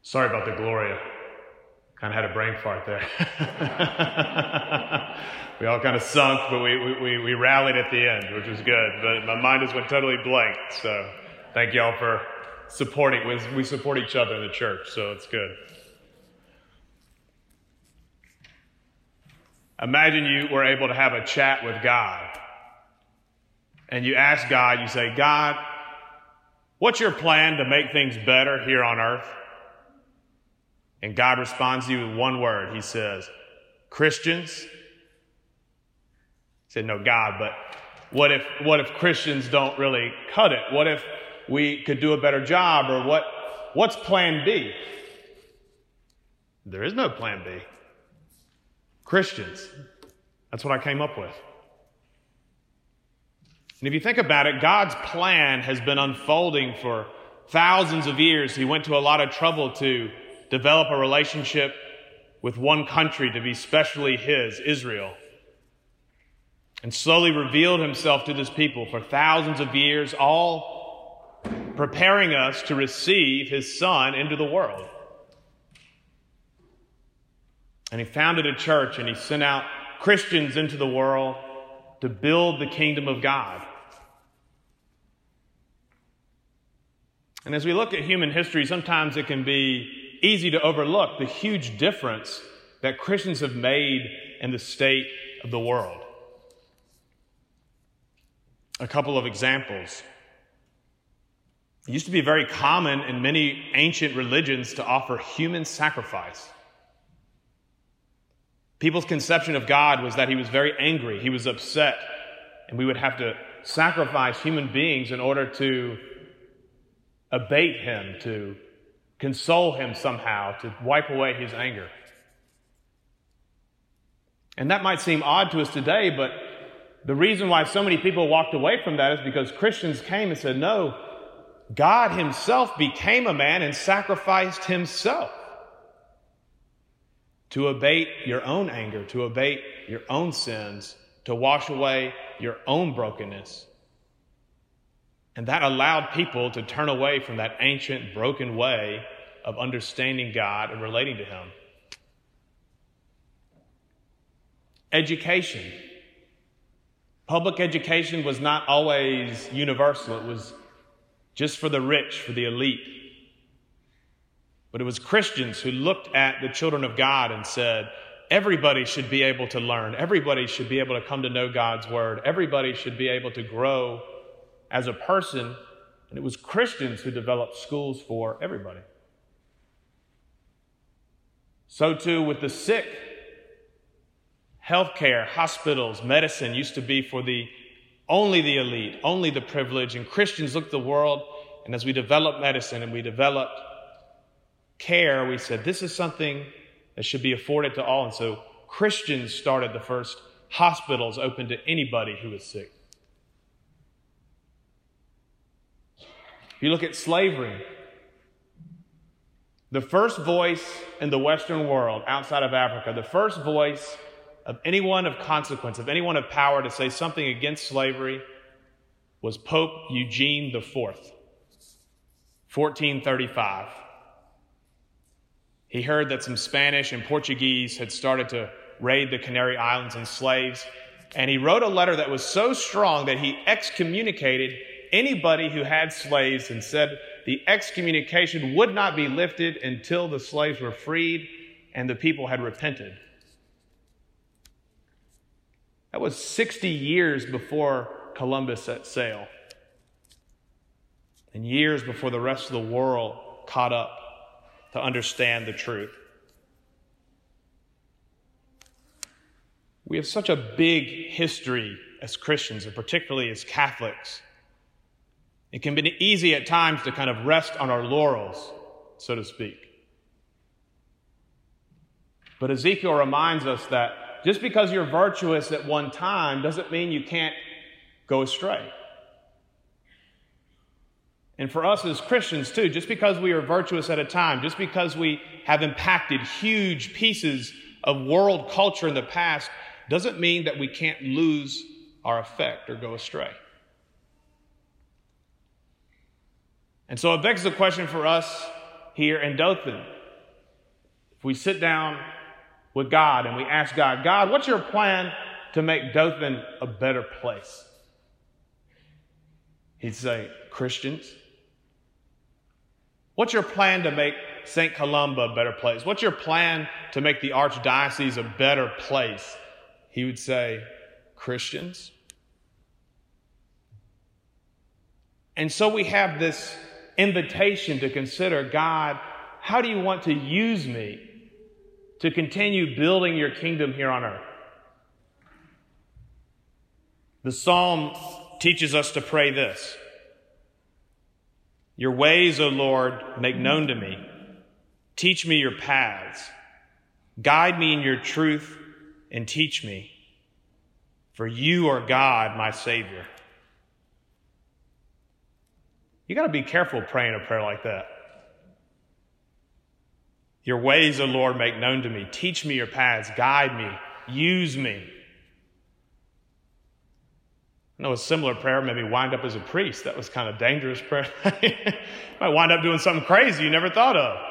Sorry about the Gloria. Kind of had a brain fart there. We all kind of sunk, but we rallied at the end, which was good. But my mind just went totally blank. So thank y'all for supporting. We support each other in the church, so it's good. Imagine you were able to have a chat with God. And you ask God, you say, God, what's your plan to make things better here on earth? And God responds to you with one word. He says, Christians? He said, no, God, but what if Christians don't really cut it? What if we could do a better job? Or what's plan B? There is no plan B. Christians. That's what I came up with. And if you think about it, God's plan has been unfolding for thousands of years. He went to a lot of trouble to develop a relationship with one country to be specially his, Israel, and slowly revealed himself to this people for thousands of years, all preparing us to receive his son into the world. And he founded a church and he sent out Christians into the world to build the kingdom of God. And as we look at human history, sometimes it can be easy to overlook the huge difference that Christians have made in the state of the world. A couple of examples. It used to be very common in many ancient religions to offer human sacrifice. People's conception of God was that he was very angry, he was upset, and we would have to sacrifice human beings in order to abate him, to console him somehow, to wipe away his anger. And that might seem odd to us today, but the reason why so many people walked away from that is because Christians came and said, no, God himself became a man and sacrificed himself to abate your own anger, to abate your own sins, to wash away your own brokenness. And that allowed people to turn away from that ancient, broken way of understanding God and relating to him. Education. Public education was not always universal. It was just for the rich, for the elite. But it was Christians who looked at the children of God and said, everybody should be able to learn. Everybody should be able to come to know God's word. Everybody should be able to grow as a person. And it was Christians who developed schools for everybody. So too with the sick. Healthcare, hospitals, medicine used to be for only the elite, only the privileged. And Christians looked at the world, and as we developed medicine and we developed care, we said this is something that should be afforded to all. And so Christians started the first hospitals open to anybody who was sick. If you look at slavery, the first voice in the Western world outside of Africa, the first voice of anyone of consequence, of anyone of power to say something against slavery was Pope Eugene IV, 1435. He heard that some Spanish and Portuguese had started to raid the Canary Islands and slaves, and he wrote a letter that was so strong that he excommunicated anybody who had slaves and said the excommunication would not be lifted until the slaves were freed and the people had repented. That was 60 years before Columbus set sail, and years before the rest of the world caught up to understand the truth. We have such a big history as Christians, and particularly as Catholics. It can be easy at times to kind of rest on our laurels, so to speak. But Ezekiel reminds us that just because you're virtuous at one time doesn't mean you can't go astray. And for us as Christians too, just because we are virtuous at a time, just because we have impacted huge pieces of world culture in the past, doesn't mean that we can't lose our effect or go astray. And so it begs the question for us here in Dothan. If we sit down with God and we ask God, God, what's your plan to make Dothan a better place? He'd say, Christians. What's your plan to make St. Columba a better place? What's your plan to make the Archdiocese a better place? He would say, Christians. And so we have this invitation to consider, God, how do you want to use me to continue building your kingdom here on earth? The Psalm teaches us to pray this. Your ways, O Lord, make known to me. Teach me your paths. Guide me in your truth and teach me. For you are God, my Savior. You got to be careful praying a prayer like that. Your ways, O Lord, make known to me. Teach me your paths. Guide me. Use me. I know a similar prayer made me wind up as a priest. That was kind of dangerous prayer. Might wind up doing something crazy you never thought of.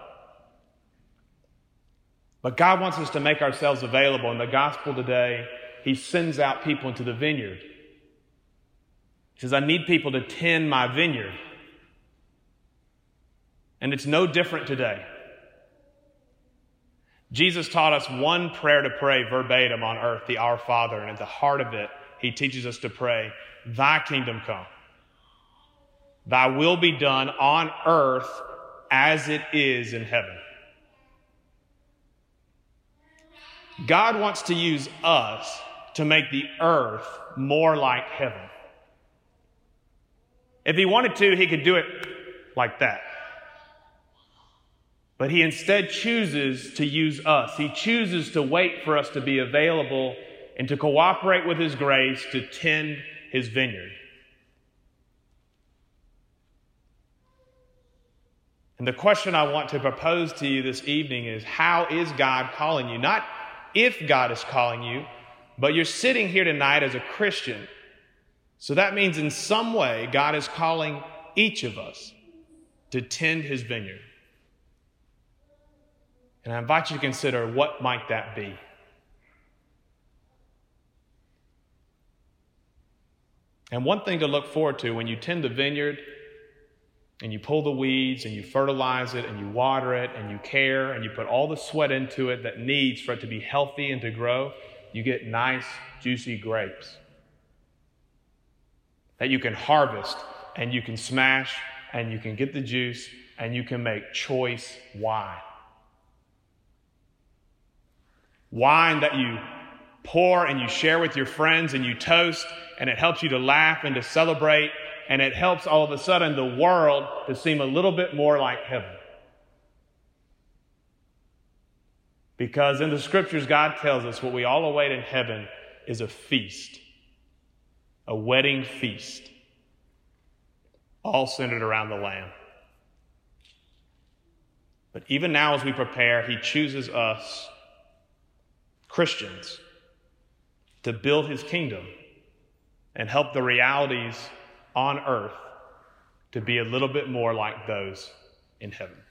But God wants us to make ourselves available. In the gospel today, he sends out people into the vineyard. He says, I need people to tend my vineyard. And it's no different today. Jesus taught us one prayer to pray verbatim on earth, the Our Father, and at the heart of it, he teaches us to pray, thy kingdom come. Thy will be done on earth as it is in heaven. God wants to use us to make the earth more like heaven. If he wanted to, he could do it like that. But he instead chooses to use us. He chooses to wait for us to be available and to cooperate with his grace to tend his vineyard. And the question I want to propose to you this evening is, how is God calling you? Not if God is calling you, but you're sitting here tonight as a Christian. So that means in some way God is calling each of us to tend his vineyard. And I invite you to consider, what might that be? And one thing to look forward to when you tend the vineyard and you pull the weeds and you fertilize it and you water it and you care and you put all the sweat into it that needs for it to be healthy and to grow, you get nice, juicy grapes that you can harvest and you can smash and you can get the juice and you can make choice wine. Wine that you pour and you share with your friends and you toast, and it helps you to laugh and to celebrate, and it helps all of a sudden the world to seem a little bit more like heaven. Because in the scriptures, God tells us what we all await in heaven is a feast, a wedding feast, all centered around the Lamb. But even now as we prepare, he chooses us, Christians, to build his kingdom and help the realities on earth to be a little bit more like those in heaven.